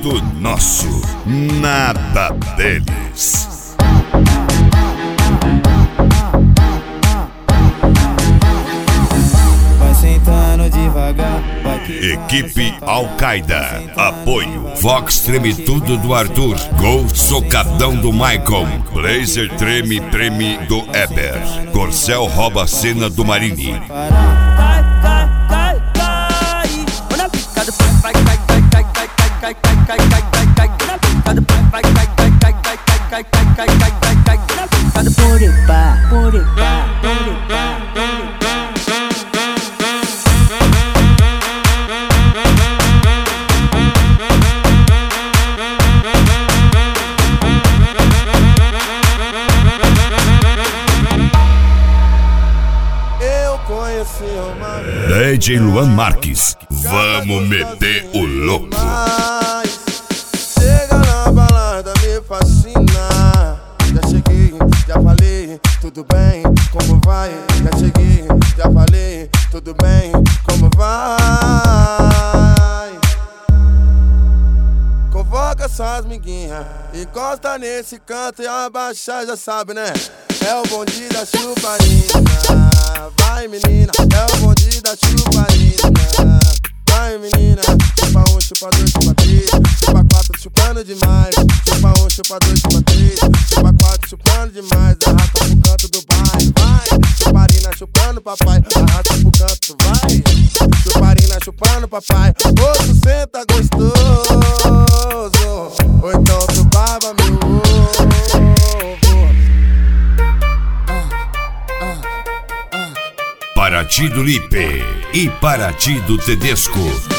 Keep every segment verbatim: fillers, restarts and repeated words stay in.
tudo nosso, nada deles. Sentando devagar, Equipe Al-Qaeda. Apoio Vox Treme Tudo do Arthur. Gol Socadão do Maicon. Blazer Treme Treme do Eber. Corcel rouba a cena do Marini. D J Luan Marques, vamos meter o louco. Chega na balada, me fascina. Já cheguei, já falei, tudo bem, como vai? Já cheguei, já falei, tudo bem, como vai? Convoca suas miguinhas, encosta nesse canto e abaixa, já sabe, né? É o bonde da chuparina. Vai menina, é o bonde da chuparina. Vai menina, chupa um, chupa dois, chupa três, chupa quatro, chupando demais. Chupa um, chupa dois, chupa três, chupa quatro, chupando demais. Arrasta pro canto do baile, vai. Chuparina chupando papai, arrasta pro canto, vai. Chuparina chupando papai, ô tu senta gostoso, ou então tu baba meu ovo. Paraty do Lipe e Paraty do Tedesco.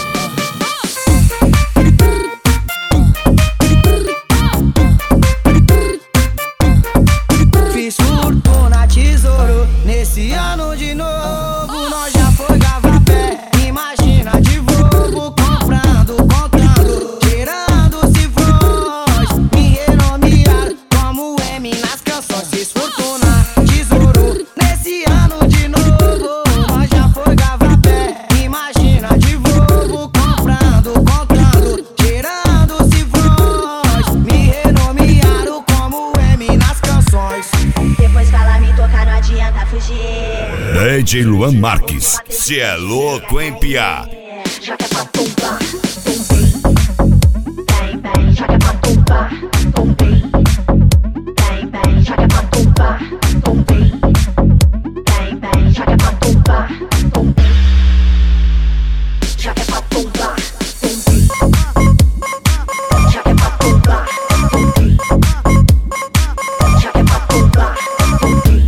fiz fortuna, tesouro, nesse ano de novo. Nós já foi gavapé, imagina de Volvo. Comprando, contando, tirando cifrões. Me renomearam como M nas canções. Fiz fortuna, tesouro, nesse ano de novo. D J Luan Marques, cê é louco, hein, piá? Joga pra tumba, tumbei. Bem, bem, joga pra tumba, tumbei. Bem, bem, joga pra tumba, tumbei. Bem, bem, joga pra tumba, tumbei. Joga pra tumba, tumbei. Joga pra tumba, tumbei. Joga pra tumba, tumbei.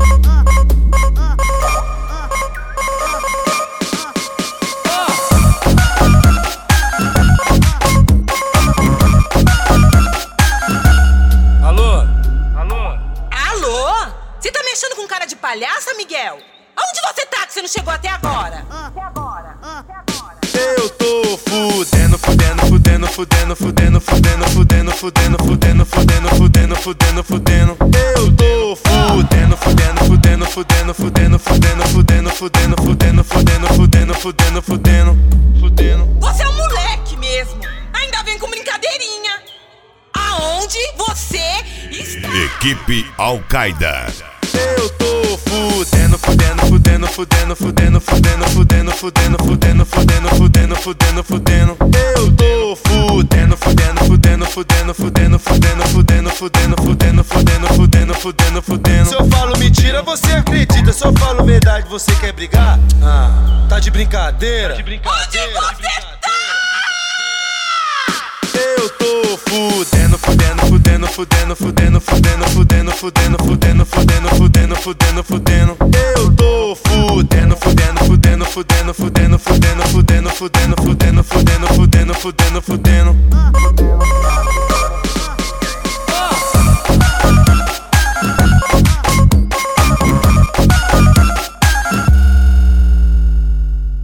Palhaça, Miguel? Onde você tá que você não chegou até agora? Até agora, até agora. Eu tô fudendo, fudendo, fudendo, fudendo, fudendo, fudendo, fudendo, fudendo, fudendo, fudendo, fudendo, fudendo, fudendo. Eu tô fudendo, fudendo, fudendo, fudendo, fudendo, fudendo, fudendo, fudendo, fudendo, fudendo, fudendo, fudendo, fudendo, fudendo. Você é um moleque mesmo. Ainda vem com brincadeirinha. Aonde você está? Equipe Al-Qaeda. Eu tô fudendo, fudendo, fudendo, fudendo, fudendo, fudendo, fudendo, fudendo, fudendo, fudendo, fudendo, fudendo, fudendo. Eu tô fudendo, fudendo, fudendo, fudendo, fudendo, fudendo, fudendo, fudendo, fudendo, fudendo, fudendo, fudendo, fudendo. Se eu falo mentira, você acredita. Se eu falo verdade, você quer brigar? Ah, tá de brincadeira? Onde você tá? Eu tô fudendo, fudendo, fudendo, fudendo, fudendo, fudendo, fudendo, fudendo, fudendo, fudendo, fudendo, fudendo, fudendo. Eu tô fudendo, fudendo, fudendo, fudendo, fudendo, fudendo, fudendo, fudendo, fudendo, fudendo, fudendo, fudendo, fudendo.